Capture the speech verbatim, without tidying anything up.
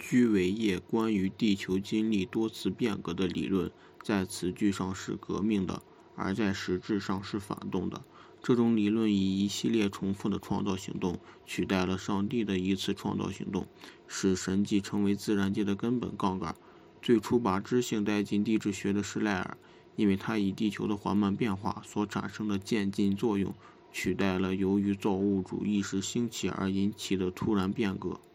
居维叶关于地球经历多次变革的理论，在词句上是革命的，而在实质上是反动的。这种理论以一系列重复的创造行动取代了上帝的一次创造行动，使神迹成为自然界的根本杠杆。最初把知性带进地质学的是赖尔，因为他以地球的缓慢变化所产生的渐进作用，取代了由于造物主意识兴起而引起的突然变革。